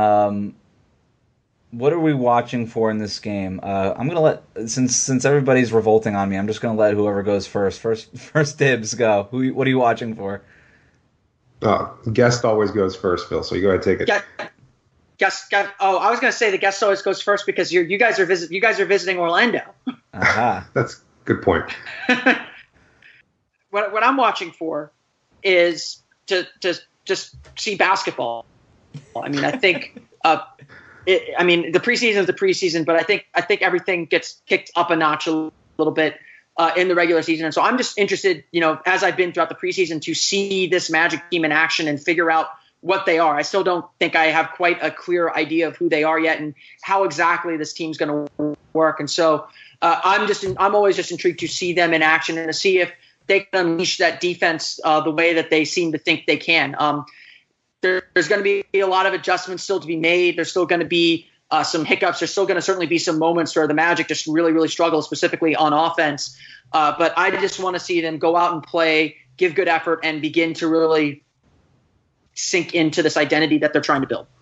[SPEAKER 6] What are we watching for in this game? I'm going to let, since everybody's revolting on me, I'm just going to let whoever goes first. First dibs, go. What are you watching for?
[SPEAKER 5] Guest always goes first, Phil, so you go ahead and take it.
[SPEAKER 4] I was going to say the guest always goes first because you guys are visiting Orlando.
[SPEAKER 6] Aha.
[SPEAKER 5] That's a good point.
[SPEAKER 4] What I'm watching for is to just see basketball. I mean, I think the preseason is the preseason, but I think everything gets kicked up a notch a little bit in the regular season. And so I'm just interested, as I've been throughout the preseason, to see this Magic team in action and figure out what they are. I still don't think I have quite a clear idea of who they are yet and how exactly this team's going to work. And so I'm always just intrigued to see them in action and to see if they can unleash that defense the way that they seem to think they can. There's going to be a lot of adjustments still to be made. There's still going to be some hiccups. There's still going to certainly be some moments where the Magic just really, really struggle, specifically on offense. But I just want to see them go out and play, give good effort, and begin to really sink into this identity that they're trying to build.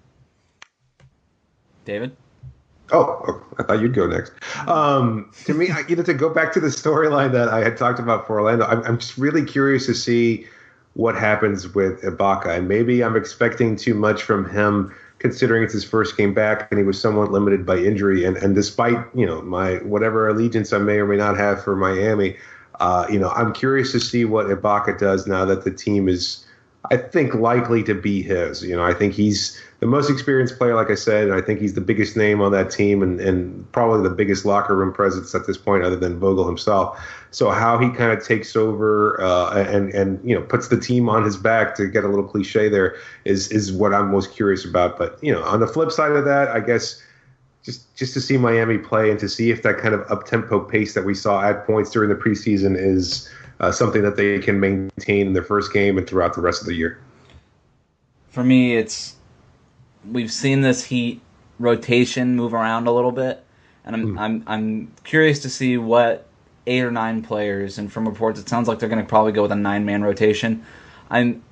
[SPEAKER 6] David?
[SPEAKER 5] Oh, I thought you'd go next. To me, to go back to the storyline that I had talked about for Orlando, I'm just really curious to see what happens with Ibaka. And maybe I'm expecting too much from him, considering it's his first game back and he was somewhat limited by injury. And despite, my whatever allegiance I may or may not have for Miami, I'm curious to see what Ibaka does now that the team is, I think, likely to be his. I think he's the most experienced player, like I said, and I think he's the biggest name on that team and probably the biggest locker room presence at this point other than Vogel himself. So how he kind of takes over and puts the team on his back, to get a little cliche there, is what I'm most curious about. But, on the flip side of that, I guess just to see Miami play and to see if that kind of up-tempo pace that we saw at points during the preseason is something that they can maintain in their first game and throughout the rest of the year.
[SPEAKER 6] For me, we've seen this Heat rotation move around a little bit, and I'm curious to see what 8 or 9 players, and from reports it sounds like they're going to probably go with a 9-man rotation. I'm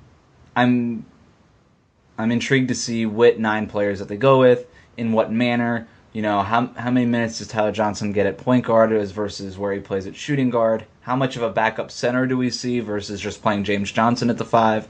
[SPEAKER 6] intrigued to see what 9 players that they go with, in what manner. How many minutes does Tyler Johnson get at point guard versus where he plays at shooting guard? How much of a backup center do we see versus just playing James Johnson at the 5?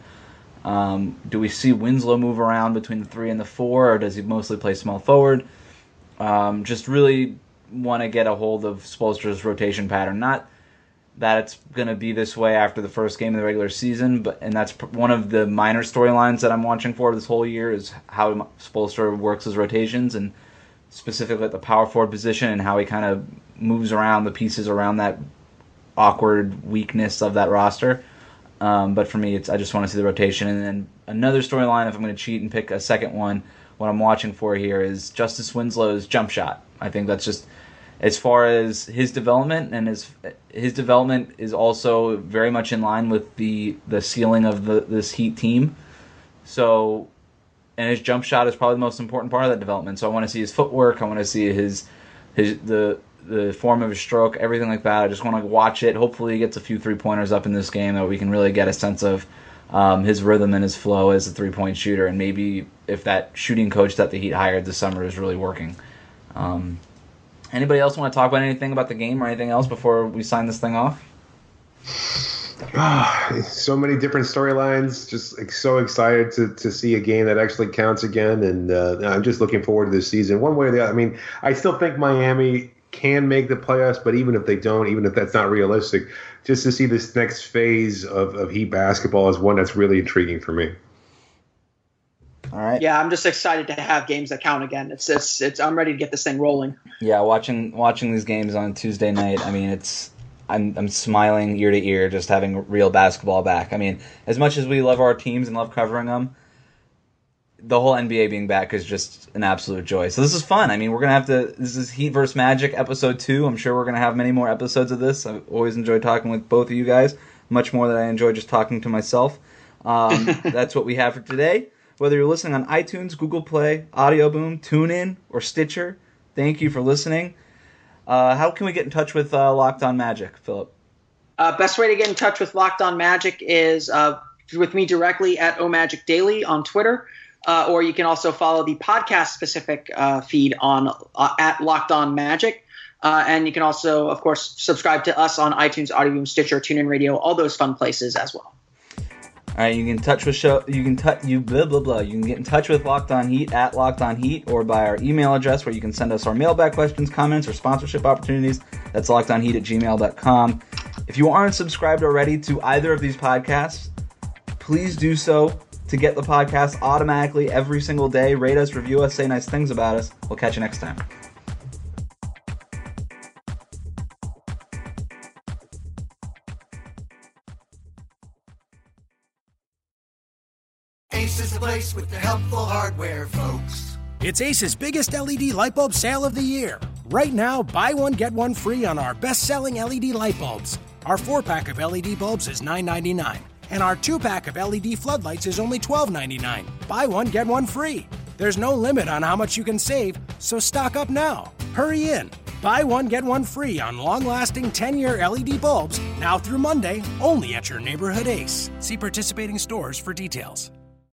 [SPEAKER 6] Do we see Winslow move around between the 3 and the 4, or does he mostly play small forward? Just really want to get a hold of Spoelstra's rotation pattern. Not that it's going to be this way after the first game of the regular season, and that's one of the minor storylines that I'm watching for this whole year is how Spoelstra works his rotations, and specifically at the power forward position and how he kind of moves around the pieces around that awkward weakness of that roster. But for me, I just want to see the rotation. And then another storyline, if I'm going to cheat and pick a second one, what I'm watching for here is Justice Winslow's jump shot. I think that's just, as far as his development, and his development is also very much in line with the ceiling of this Heat team. So, and his jump shot is probably the most important part of that development. So I want to see his footwork. I want to see the form of his stroke, everything like that. I just want to watch it. Hopefully he gets a few three-pointers up in this game that we can really get a sense of his rhythm and his flow as a three-point shooter, and maybe if that shooting coach that the Heat hired this summer is really working. Anybody else want to talk about anything about the game or anything else before we sign this thing off?
[SPEAKER 5] So many different storylines. Just so excited to see a game that actually counts again, and I'm just looking forward to this season. One way or the other. I mean, I still think Miami can make the playoffs, but even if they don't, even if that's not realistic, just to see this next phase of Heat basketball is one that's really intriguing for me.
[SPEAKER 6] All right.
[SPEAKER 4] Yeah, I'm just excited to have games that count again. It's I'm ready to get this thing rolling.
[SPEAKER 6] Yeah, watching these games on Tuesday night. I mean, I'm smiling ear to ear just having real basketball back. I mean, as much as we love our teams and love covering them, the whole NBA being back is just an absolute joy. So this is fun. I mean, this is Heat vs. Magic episode 2. I'm sure we're going to have many more episodes of this. I've always enjoyed talking with both of you guys, much more than I enjoy just talking to myself. That's what we have for today. Whether you're listening on iTunes, Google Play, Audio Boom, TuneIn, or Stitcher, thank you for listening. How can we get in touch with Locked On Magic, Philip?
[SPEAKER 4] Best way to get in touch with Locked On Magic is with me directly at OMagicDaily on Twitter, or you can also follow the podcast-specific feed on at Locked On Magic. And you can also, of course, subscribe to us on iTunes, Audio Boom, Stitcher, TuneIn Radio, all those fun places as well.
[SPEAKER 6] All right, you can get in touch with Locked On Heat at Locked On Heat, or by our email address where you can send us our mailbag questions, comments, or sponsorship opportunities. That's lockedonheat@gmail.com. If you aren't subscribed already to either of these podcasts, please do so to get the podcast automatically every single day. Rate us, review us, say nice things about us. We'll catch you next time.
[SPEAKER 1] Ace is the place with the helpful hardware, folks.
[SPEAKER 7] It's Ace's biggest LED light bulb sale of the year. Right now, buy one, get one free on our best-selling LED light bulbs. Our 4-pack of LED bulbs is $9.99, and our 2-pack of LED floodlights is only $12.99. Buy one, get one free. There's no limit on how much you can save, so stock up now. Hurry in. Buy one, get one free on long-lasting 10-year LED bulbs now through Monday, only at your neighborhood Ace. See participating stores for details.